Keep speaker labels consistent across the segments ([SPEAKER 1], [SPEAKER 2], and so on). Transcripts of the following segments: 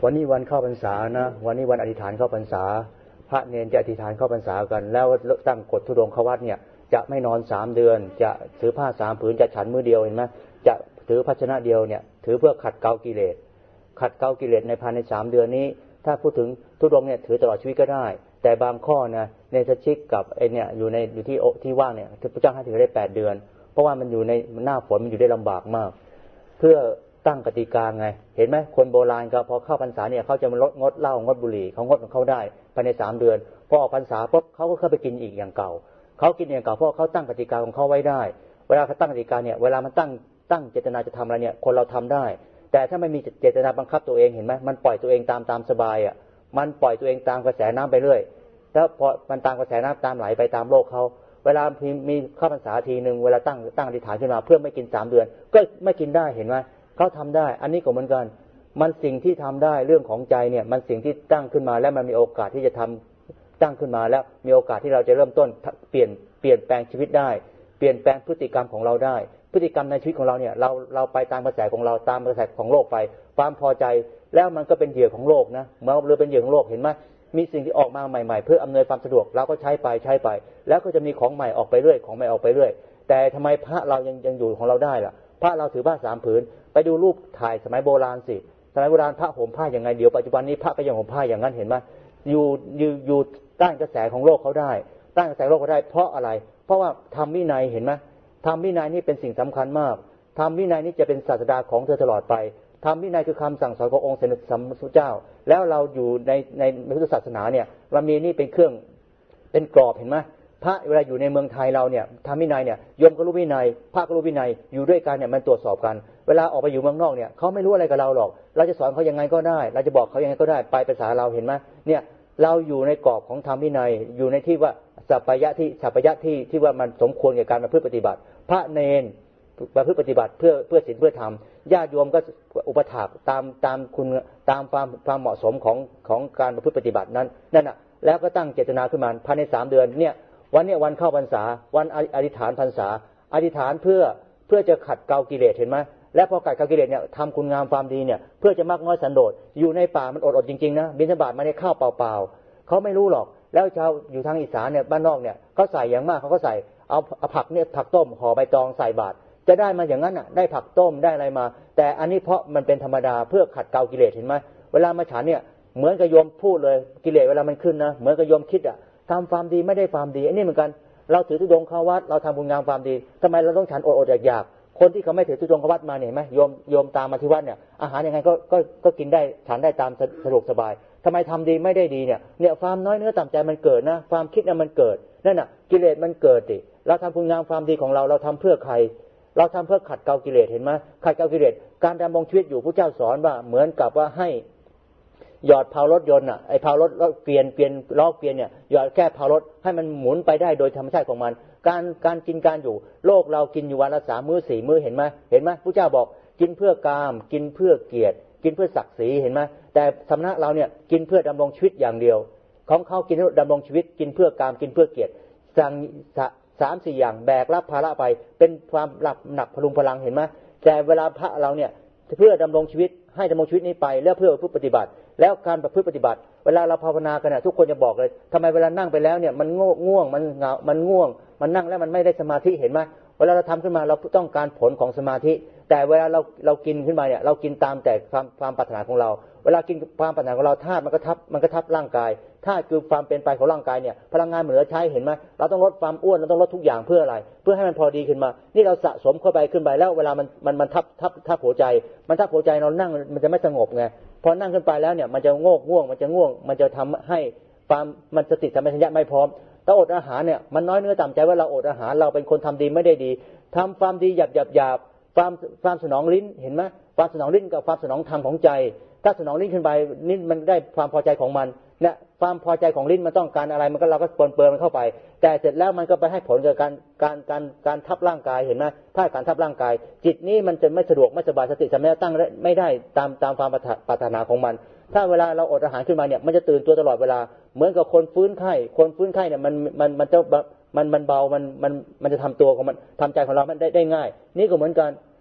[SPEAKER 1] วันนี้วันเข้าพรรษานะวันนี้วันอธิษฐานเข้าพรรษาพระเนรจะอธิษฐานเข้าพรรษากันแล้วตั้งกฎธุดงค์เข้าวัดเนี่ยจะไม่นอน3 เดือนจะถือผ้า3 ผืนจะฉันมื้อเดียวเห็นไหมจะถือภาชนะเดียวเนี่ยถือเพื่อขัดเกลากิเลสในภายใน3 เดือนนี้ถ้าพูดถึงธุดงค์เนี่ยถือตลอดชีวิตก็ได้แต่บางข้อนะเนรชิกกับไอเนี่ยอยู่ที่ว่างเนี่ยพระเจ้าให้ถือได้8 เดือนเพราะว่ามันอยู่ในหน้าฝนมันอยู่ได้ลำบากมากเพื่อตั้งกติกาไงเห็นไหมคนโบราณก็พอเข้าพรรษาเนี่ยเขาจะมางดเหล้างดบุหรี่เขางดของเขาได้ภายใน3 เดือนพอออกพรรษาปุ๊บเขาก็เข้าไปกินอีกอย่างเก่าเขากินอย่างเก่าเพราะเขาตั้งกติกาของเขาไว้ได้เวลาเขาตั้งกติกาเนี่ยเวลามันตั้งเจตนาจะทำอะไรเนี่ยคนเราทำได้แต่ถ้าไม่มีเจตนาบังคับตัวเองเห็นไหมมันปล่อยตัวเองตามสบายอ่ะมันปล่อยตัวเองตามกระแสน้ำไปเรื่อยแล้วพอมันตามกระแสน้ำตามไหลไปตามโลกเขาเวลามีเข้าพรรษาทีนึงเวลาตั้งอธิษฐานขึ้นมาเพื่อไม่กิน3 เดือนก็ไม่กินได้เห็นไหมเขาทำได้อันนี้ก็เหมือนกันมันสิ่งที่ทำได้เรื่องของใจเนี่ยมันสิ่งที่ตั้งขึ้นมาแล้วมันมีโอกาสที่จะทำตั้งขึ้นมาแล้วมีโอกาสที่เราจะเริ่มต้นเปลี่ยนแปลงชีวิตได้เปลี่ยนแปลงพฤติกรรมของเราได้พฤติกรรมในชีวิตของเราเนี่ยเราไปตามกระแสของเราตามกระแสของโลกไปความพอใจแล้วมันก็เป็นเหยื่อของโลกนะเมื่อเราเป็นเหยื่อของโลกเห็นไหมมีสิ่งที่ออกมาใหม่ๆเพื่ออำนวยความสะดวกเราก็ใช้ไปแล้วก็จะมีของใหม่ออกไปเรื่อยของใหม่ออกไปเรื่อยแต่ทำไมพระเรายังอยู่ของเราได้ล่ะพระเราถือผ้า3 ผืนไปดูรูปถ่ายสมัยโบราณสิสมัยโบราณพระห่มผ้าอย่างไงเดี๋ยวปัจจุบันนี้พระก็ยังห่มผ้าอย่างนั้นเห็นไหมอยู่ต้านกระแสของโลกเขาได้ต้านกระแสโลกเขาได้เพราะอะไรเพราะว่าธรรมวินัยเห็นไหมธรรมวินัยนี่เป็นสิ่งสำคัญมากธรรมวินัยนี่จะเป็นศาสดาของเธอตลอดไปธรรมวินัยคือคำสั่งสอนขององค์สมเด็จสัมมาสัมพุทธเจ้าแล้วเราอยู่ในพุทธศาสนาเนี่ยเรามีนี่เป็นเครื่องเป็นกรอบเห็นไหมพระเวลาอยู่ในเมืองไทยเราเนี่ยธรรมวินัยเนี่ยโยมก็รู้วินัยพระก็รู้วินัยอยู่ด้วยกันเนี่ยมันตรวจสอบกันเวลาออกไปอยู่เมืองนอกเนี่ยเขาไม่รู้อะไรกับเราหรอกเราจะสอนเขายังไงก็ได้เราจะบอกเขายังไงก็ได้ไปภาษาเราเห็นไหมเนี่ยเราอยู่ในกรอบของธรรมวินัยอยู่ในที่ว่าสัพพยะที่ว่ามันสมควรแก่การประพฤติปฏิบัติพระเนรประพฤติปฏิบัติเพื่อศีลเพื่อธรรมญาติโยมก็อุปถากตามคุณตามความเหมาะสมของการประพฤติปฏิบัตินั้นนั่นน่ะแล้วก็ตั้งเจตนาขึ้นมาภายใน3 เดือนเนี่ยวันเข้าพรรษาวันอธิษฐานพรรษาอธิษฐานเพื่อจะขัดเกลากิเลสเห็นไหมและพอขัดเกลากิเลสเนี่ยทำคุณงามความดีเนี่ยเพื่อจะมักน้อยสันโดษอยู่ในป่ามันอดจริงๆนะบิณฑบาตมาในข้าวเปล่าๆเขาไม่รู้หรอกแล้วชาวอยู่ทางอีสานเนี่ยบ้านนอกเนี่ยเขาใส่อย่างมากเขาก็ใส่เอาผักเนี่ยผักต้มห่อใบตองใส่บาตรจะได้มาอย่างนั้นอ่ะได้ผักต้มได้อะไรมาแต่อันนี้เพราะมันเป็นธรรมดาเพื่อขัดเกลากิเลสเห็นไหมเวลามาฉันเนี่ยเหมือนกับโยมพูดเลยกิเลสเวลามันขึ้นนะเหมือนกับโยมคิดอ่ะทำความดีไม่ได้ความดีอันนี้เหมือนกันเราถือธุดงค์เข้าวัดเราทำบุญงามความดีทำไมเราต้องฉันอดอยากคนที่เขาไม่ถือธุดงค์เข้าวัดมาเนี่ยเห็นไหมโยมตามมาที่วัดเนี่ยอาหารยังไงก็กินได้ฉันได้ตามสะดวกสบายทำไมทำดีไม่ได้ดีเนี่ยความน้อยเนื้อต่ำใจมันเกิดนะความคิดเนี่ยมันเกิดนั่นน่ะกิเลสมันเกิดดิเราทำบุญงามความดีของเราทำเพื่อใครเราทำเพื่อขัดเกลากิเลสเห็นไหมขัดเกลากิเลสการดำรงชีวิตอยู่พระเจ้าสอนว่าเหมือนกับว่าให้หยอดเพลารถยนต์อ่ะไอ้เพลารถเปลี่ยนล้อเปลี่ยนเนี่ยหยอดแค่เพลารถให้มันหมุนไปได้โดยธรรมชาติของมันการกินการอยู่โลกเรากินอยู่วันละ3 มื้อ4 มื้อเห็นไหมพระเจ้าบอกกินเพื่อกามกินเพื่อเกียรติกินเพื่อศักดิ์ศรีเห็นไหมแต่สำนักเราเนี่ยกินเพื่อดำรงชีวิตอย่างเดียวของเขากินเพื่อดำรงชีวิตกินเพื่อกามกินเพื่อเกียรติสั่ง3-4 อย่างแบกรับภาระไปเป็นความหนักพลุงพลังเห็นไหมแต่เวลาพระเราเนี่ยเพื่อดำรงชีวิตให้ดำรงชีวิตนี้ไปแล้วเพื่อผู้ปฏิบัติแล้วการประพฤติปฏิบัติเวลาเราภาวนากันนะทุกคนจะบอกเลยทำไมเวลานั่งไปแล้วเนี่ยมันง่วงมันเหงามันง่วงมันนั่งแล้วมันไม่ได้สมาธิเห็นไหมเวลาเราทำขึ้นมาเราต้องการผลของสมาธิแต่เวลาเรากินขึ้นมาเนี่ยเรากินตามแต่ความปรารถนาของเราเวลากินความปรารถนาของเราธาตุมันก็ทับร่างกายธาตุคือความเป็นไปของร่างกายเนี่ยพลังงานเหลือใช้เห็นไหมเราต้องลดความอ้วนเราต้องลดทุกอย่างเพื่ออะไรเพื่อให้มันพอดีขึ้นมานี่เราสะสมเข้าไปขึ้นไปแล้วเวลามันทับหัวใจมันทับหัวใจเรานั่งมันจะไม่สงบไงพอนั่งขึ้นไปแล้วเนี่ยมันจะง่วงมันจะทำให้ความมันสติสัมปชัญญะไม่พร้อมถ้าอดอาหารเนี่ยมันน้อยเนื้อต่ำใจว่าเราอดอาหารเราเป็นคนทำดีไม่ได้ดีทำความดีหยาบความสนองลิ้นเห็นไหมความสนองลิ้นกับความสนองธรรมของใจถ้าสนองลิ้นขึ้นไปนี่มันได้ความพอใจของมันเนี่ยความพอใจของลิ้นมันต้องการอะไรมันก็เราก็เปินมันเข้าไปแต่เสร็จแล้วมันก็ไปให้ผลกับการทับร่างกายเห็นไหมถ้าการทับร่างกายจิตนี้มันจะไม่สะดวกไม่สบายสติสัมปชัญญะตั้งไม่ได้ตามความปรารถนาของมันถ้าเวลาเราอดอาหารขึ้นมาเนี่ยมันจะตื่นตัวตลอดเวลาเหมือนกับคนฟื้นไข้เนี่ยมันจะเบามันจะทำตัวของมันทำใจของเรามันได้ง่ายนี่ก็เหมือนกัน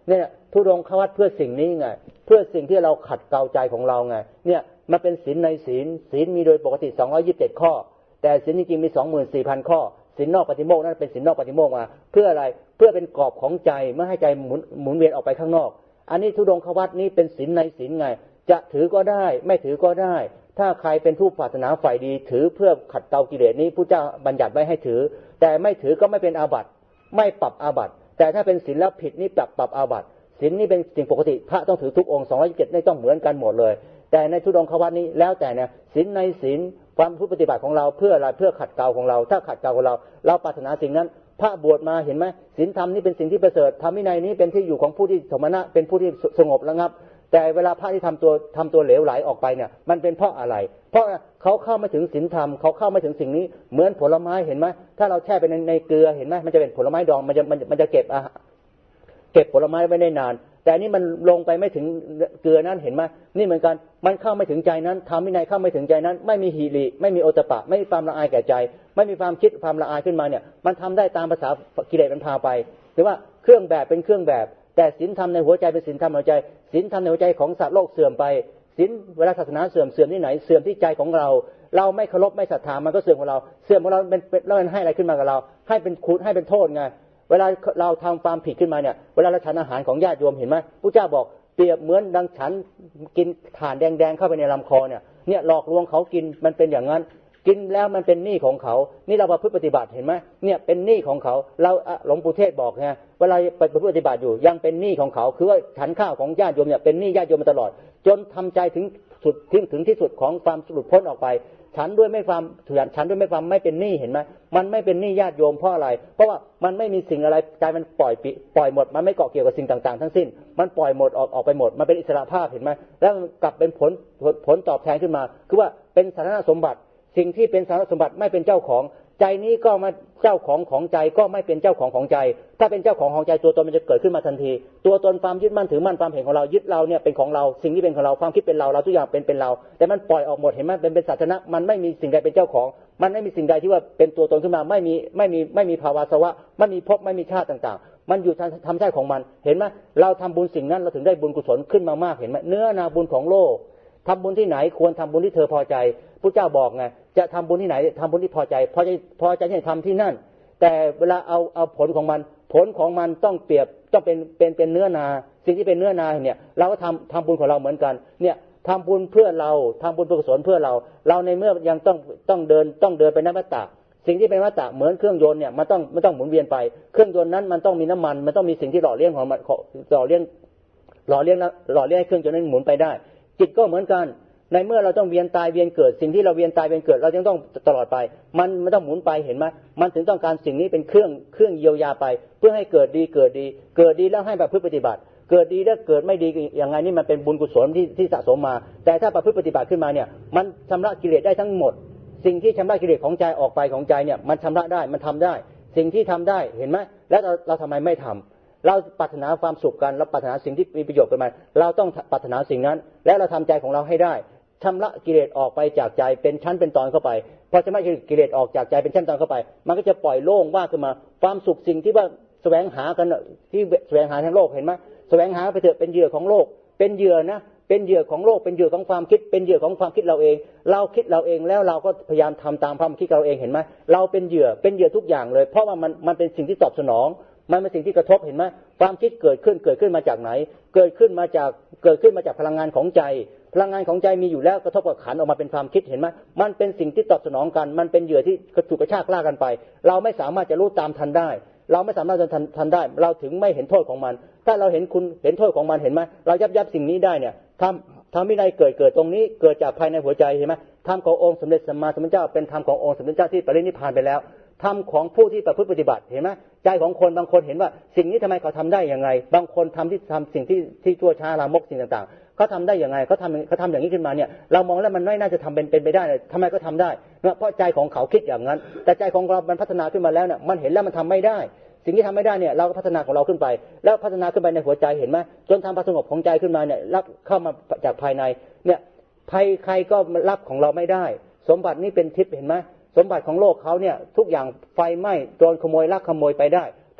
[SPEAKER 1] เนี่ยทุดงควัตเพื่อสิ่งนี้ไงเพื่อสิ่งที่เราขัดเกลาใจของเราไงเนี่ยมันเป็นศีลในศีลมีโดยปกติ227ข้อแต่ศีลจริงๆมี 24,000 ข้อศีลนอกปฏิโมกข์นั่นเป็นศีลนอกปฏิโมกข์มาเพื่ออะไรเพื่อเป็นกรอบของใจไม่ให้ใจหมุนเวียนออกไปข้างนอกอันนี้ทุดงควัตนี้เป็นศีลในศีลไงจะถือก็ได้ไม่ถือก็ได้ถ้าใครเป็นผู้ปรารถนาฝ่ายดีถือเพื่อขัดเกลากิเลสนี้พุทธเจ้าบัญญัติไว้ให้ถือแต่ไม่ถือก็ไม่เป็นอาบัติไม่ปรับอาบัติแต่ถ้าเป็นศีลแล้วผิดนี่ปรับอาบัติศีลนี่เป็นสิ่งปกติพระต้องถือทุกองค์227นี่ต้องเหมือนกันหมดเลยแต่ในทุดงควัตนี้แล้วแต่เนี่ยศีลในศีลความปฏิบัติของเราเพื่ออะไรเพื่อขัดเกลาของเราถ้าขัดเกลาของเราปรารถนาสิ่งนั้นพระบวชมาเห็นไหมศีลธรรมนี่เป็นสิ่งที่ประเสริฐธรรมวินัยนี้เป็นที่อยู่ของผู้ที่สมณะเป็นผู้ที่สงบระงับแต่เวลาพระที่ทำตัวเหลวไหลออกไปเนี่ยมันเป็นเพราะอะไรเพราะเขาเข้าไม่ถึงศีลธรรมเขาเข้าไม่ถึงสิ่งนี้เหมือนผลไม้เห็นไหมถ้าเราแช่ไปในเกลือเห็นไหมมันจะเป็นผลไม้ดองมันจะเก็บผลไม้ไว้ได้นานแต่นี่มันลงไปไม่ถึงเกลือนั้นเห็นไหมนี่เหมือนกันมันเข้าไม่ถึงใจนั้นธรรมวินัยเข้าไม่ถึงใจนั้นไม่มีหิริไม่มีโอตปะไม่มีความละอายแก่ใจไม่มีความคิดความละอายขึ้นมาเนี่ยมันทำได้ตามภาษากิเลสมันพาไปหรือว่าเครื่องแบบเป็นเครื่องแบบแต่ศีลธรรมในหัวใจเป็นศีลธรรมในหัวใจศีลธรรมในหัวใจของสัตว์โลกเสื่อมไปศีลเวลาศาสนาเสื่อมที่ไหนเสื่อมที่ใจของเราไม่เคารพไม่ศรัทธามันก็เสื่อมของเราเสื่อมของเราเป็นแล้วมันให้อะไรขึ้นมากับเราให้เป็นคุณให้เป็นโทษไงเวลาเราทำความผิดขึ้นมาเนี่ยเวลาเราฉันอาหารของญาติโยมเห็นไหมพระเจ้าบอกเปรียบเหมือนดังฉันกินถ่านแดงๆเข้าไปในลำคอเนี่ยหลอกลวงเขากินมันเป็นอย่างนั้นกินแล้วมันเป็นหนี้ของเขานี่เราประพฤติปฏิบัติเห็นไหมเนี่ยเป็นหนี้ของเขาเราหลวงปู่เทศบอกไงเวลาประพฤติปฏิบัติอยู่ยังเป็นหนี้ของเขาคือว่าฉันข้าวของญาติโยมเนี่ยเป็นหนี้ญาติโยมมาตลอดจนทำใจถึงที่สุดของความหลุดพ้นออกไปฉันด้วยไม่ความฉันด้วยไม่ความไม่เป็นหนี้เห็นไหมมันไม่เป็นหนี้ญาติโยมเพราะอะไรเพราะว่ามันไม่มีสิ่งอะไรใจมันปล่อยหมดมันไม่เกาะเกี่ยวกับสิ่งต่างๆทั้งสิ้นมันปล่อยหมดออกไปหมดมันเป็นอิสระภาพเห็นไหมแล้วกลับเป็นผลตอบแทนขึ้นมาคือว่าเป็นสาธารณสมบัติสิ่งที่เป็นสาธารณสมบัติไม่เป็นเจ้าของใจนี้ก็มาเจ้าของใจก็ไม่เป็นเจ้าของใจถ้าเป็นเจ้าของใจตัวตนมันจะเกิดขึ้นมาทันทีตัวตนความยึดมั่นถือมั่นความเห็นของเรายึดเราเนี่ยเป็นของเราสิ่งที่เป็นของเราความคิดเป็นเราทุกอย่างเป็นเราแต่มันปล่อยออกหมดเห็นไหมเป็นสัจจะมันไม่มีสิ่งใดเป็นเจ้าของมันไม่มีสิ่งใดที่ว่าเป็นตัวตนขึ้นมาไม่มีภาวะสวะไม่มีภพไม่มีชาติต่างๆมันอยู่ทำใจของมันเห็นไหมเราทำบุญสิ่งนั้นเราถึงได้บุญกุศลขึ้นมามากเห็นไหมเนื้อนาบุญของโลกทำบุญที่ไหนควรทำบุญที่เธอพอใจพระเจ้าบอกไงจะทำบุญที่ไหนทำบุญที่พอใจที่ทำที่นั่นแต่เวลาเอาผลของมันต้องเปรียบต้องเป็นเนื้อนาสิ่งที่เป็นเนื้อนาเนี่ยเราก็ทำบุญของเราเหมือนกันเนี่ยทำบุญเพื่อเราทำบุญกุศลเพื่อเราในเมื่อยังต้องเดินไปในวัฏฏะสิ่งที่เป็นวัฏฏะเหมือนเครื่องยนต์เนี่ยมันต้องหมุนเวียนไปเครื่องยนต์นั้นมันต้องมีน้ำมันมันต้องมีสิ่งที่หล่อเลี้ยงของมันหล่อเลี้ยงให้เครื่องยนต์นั้นหมุนไปได้จิตก็เหมือนกันในเมื่อเราต้องเวียนตายเวียนเกิดสิ่งที่เราเวียนตายเวียนเกิดเราจึงต้องตลอดไปมันต้องหมุนไปเห็นไหมมันถึงต้องการสิ่งนี้เป็นเครื่องเยียวยาไปเพื่อให้เกิดดีแล้วให้ประพฤติปฏิบัติเกิดดีแล้วเกิดไม่ดีอย่างไงนี่มันเป็นบุญกุศลที่สะสมมาแต่ถ้าประพฤติปฏิบัติขึ้นมาเนี่ยมันชำระกิเลสได้ทั้งหมดสิ่งที่ชำระกิเลสของใจออกไปของใจเนี่ยมันชำระได้มันทำได้สิ่งที่ทำได้เห็นไหมแล้วเราทำไมไม่ทำเราปรารถนาความสุขกันเราปรารถนาสิ่งที่มีประโยชน์กันมาเราต้องปรารถนาสิ่งนั้นและเราทำใจของเราให้ได้ชำระกิเลสออกไปจากใจเป็นชั้นเป็นตอนเข้าไปพอชำระกิเลสออกจากใจเป็นชั้นตอนเข้าไปมันก็จะปล่อยโล่งว่างขึ้นมาความสุขสิ่งที่ว่าแสวงหากันที่แสวงหาทางโลกเห็นไหมแสวงหาไปเถอะเป็นเหยื่อของโลกเป็นเหยื่อนะเป็นเหยื่อของโลกเป็นเหยื่อของความคิดเป็นเหยื่อของความคิดเราเองเราคิดเราเองแล้วเราก็พยายามทำตามความคิดเราเองเห็นไหมเราเป็นเหยื่อทุกอย่างเลยเพราะว่ามันเป็นสิ่งที่ตอบสนองมันเป็นสิ่งที่กระทบเห็นไหมความคิดเกิดขึ้นมาจากไหนเกิดขึ้นมาจากพลังงานของใจพลังงานของใจมีอยู่แล้วกระทบกับขันออกมาเป็นความคิดเห็นไหมมันเป็นสิ่งที่ตอบสนองกันมันเป็นเหยื่อที่กระฉุกกระชากลากกันไปเราไม่สามารถจะรู้ตามทันได้เราไม่สามารถจะทันได้เราถึงไม่เห็นโทษของมันถ้าเราเห็นโทษของมันเห็นไหมเรายับสิ่งนี้ได้เนี่ยทำวินัยเกิดตรงนี้เกิดจากภายในหัวใจเห็นไหมธรรมขององค์สมเด็จสัมมาสัมพุทธเจ้าเป็นธรรมขององค์สมเด็จเจ้าที่ปรินิพพานไปแล้วธรรมของผู้ที่ประพฤติปฏิบัติเห็นไหมใจของคนบางคนเห็นว่าสิ่งนี้ทำไมเขาทำได้ยังไงบางคนทำสิ่งที่ชั่วช้าลามกสิ่งต่างๆเขาทำได้ยังไงเขาทำอย่างนี้ขึ้นมาเนี่ยเรามองแล้วมันไม่น่าจะทำเป็นไปได้เลยทำไมก็ทำได้เพราะใจของเขาคิดอย่างนั้นแต่ใจของเรามันพัฒนาขึ้นมาแล้วเนี่ยมันเห็นแล้วมันทำไม่ได้สิ่งที่ทำไม่ได้เนี่ยเราก็พัฒนาของเราขึ้นไปแล้วพัฒนาขึ้นไปในหัวใจเห็นไหมจนทำความสงบของใจขึ้นมาเนี่ยรับเข้ามาจากภายในเนี่ยภัยใครก็รับของเราไม่ได้สมบัตินี้เป็นทิพย์เห็นไหมสมบัติของโลกเขาเนี่ยทุกอย่างไฟไหม้โดนขโมยลักขโมยไปได้แ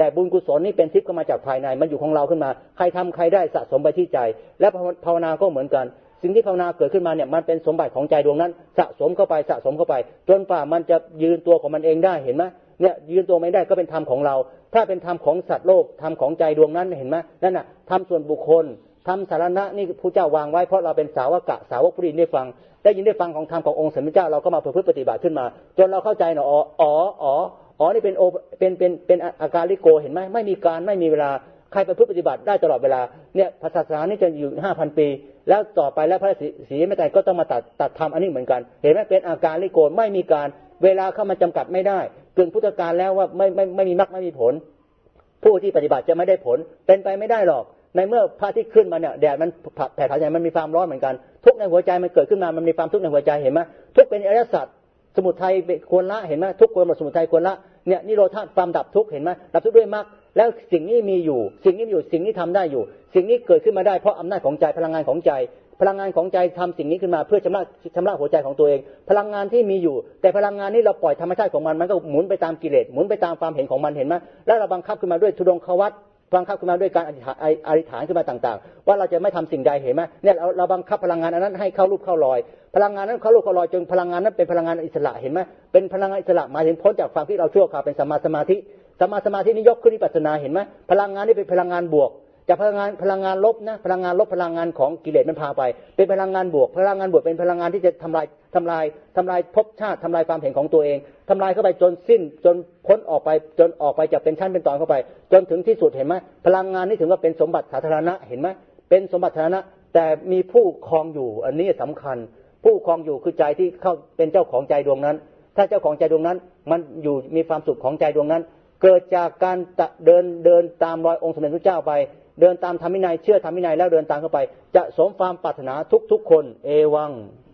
[SPEAKER 1] แต่บุญกุศลนี่เป็นทิพย์ก็มาจากภายในมันอยู่ของเราขึ้นมาใครทำใครได้สะสมไปที่ใจและภาวนาก็เหมือนกันสิ่งที่ภาวนาเกิดขึ้นมาเนี่ยมันเป็นสมบัติของใจดวงนั้นสะสมเข้าไปสะสมเข้าไปจนป่ามันจะยืนตัวของมันเองได้เห็นไหมเนี่ยยืนตัวไม่ได้ก็เป็นธรรมของเราถ้าเป็นธรรมของสัตว์โลกธรรมของใจดวงนั้นเห็นไหมนั่นน่ะธรรมส่วนบุคคลธรรมสารณะนี่พระเจ้าวางไว้เพราะเราเป็นสาวกผู้ได้ฟังได้ยินได้ฟังของธรรมขององค์สมเด็จเจ้าเราก็มาประพฤติปฏิบัติขึ้นมาจนเราเข้าใจเนาะอ๋อนี่เป็นอาการลิโกเห็นไหมไม่มีการไม่มีเวลาใครประพฤติปฏิบัติได้ตลอดเวลาเนี่ยศาสนานี่จะอยู่ 5,000 ปีแล้วต่อไปแล้วพระศรีไม่ตายก็ต้องมาตัดธรรมอันนี้เหมือนกันเห็นไหมเป็นอาการลิโกไม่มีการเวลาเข้ามาจำกัดไม่ได้เกินพุทธกาลแล้วว่าไม่มีมรรคไม่มีผลผู้ที่ปฏิบัติจะไม่ได้ผลเป็นไปไม่ได้หรอกในเมื่อพระอาทิตย์ขึ้นมาเนี่ยแดดมันแผดเผาใจมันมีความร้อนเหมือนกันทุกในหัวใจมันเกิดขึ้นมามันมีความทุกข์ในหัวใจเห็นไหมทุกเป็นอริยสัจสมุทัยควรละเห็นไหมทุกควรหมดสมุทัยควรละเนี่ยนิโรธาความดับทุกข์เห็นไหมดับทุกข์ด้วยมรรคแล้วสิ่งนี้มีอยู่สิ่งนี้ทำได้อยู่สิ่งนี้เกิดขึ้นมาได้เพราะอำนาจของใจพลังงานของใจพลังงานของใจทำสิ่งนี้ขึ้นมาเพื่อชำระหัวใจของตัวเองพลังงานที่มีอยู่แต่พลังงานนี้เราปล่อยธรรมชาติของมันก็หมุนไปตามกิเลสหมุนไปตามความเห็นของมันเห็นไหมแล้วเราบังคับขึ้นมาด้วยทุดงควัตบังคับขึ้นมาด้วยการอธิษฐานขึ้นมาต่างๆว่าเราจะไม่ทำสิ่งใดเห็นไหมเนี่ยเราบังคับพลังงานอันนั้นให้เข้ารูปเข้ารอยพลังงานนั้นเข้ารูปเข้ารอยจนพลังงานนั้นเป็นพลังงานอิสระเห็นไหมเป็นพลังงานอิสระหมายถึงพ้นจากความที่เราชั่วคราวเป็นสัมมาสมาธินี่ยกขึ้นวิปัสสนาเห็นไหมพลังงานนี้เป็นพลังงานบวกจากพลังงานลบนะพลังงานลบพลังงานของกิเลสมันพาไปเป็นพลังงานบวกพลังงานบวกเป็นพลังงานที่จะทำลายภพชาติทำลายความเห็นของตัวเองทำลายเข้าไปจนสิ้นจนพ้นออกไปจากเป็นชั้นเป็นตอนเข้าไปจนถึงที่สุดเห็นไหมพลังงานนี้ถึงว่าเป็นสมบัติสาธารณะเห็นไหมเป็นสมบัติสาธารณะแต่มีผู้ครองอยู่อันนี้สำคัญผู้ครองอยู่คือใจที่เข้าเป็นเจ้าของใจดวงนั้นถ้าเจ้าของใจดวงนั้นมันอยู่มีความสุขของใจดวงนั้นเกิดจากการเดินตามรอยองค์สมเด็จพระเจ้าไปเดินตามธรรมวินัยเชื่อธรรมวินัยแล้วเดินตามเข้าไปจะสมความปรารถนาทุกคนเอวัง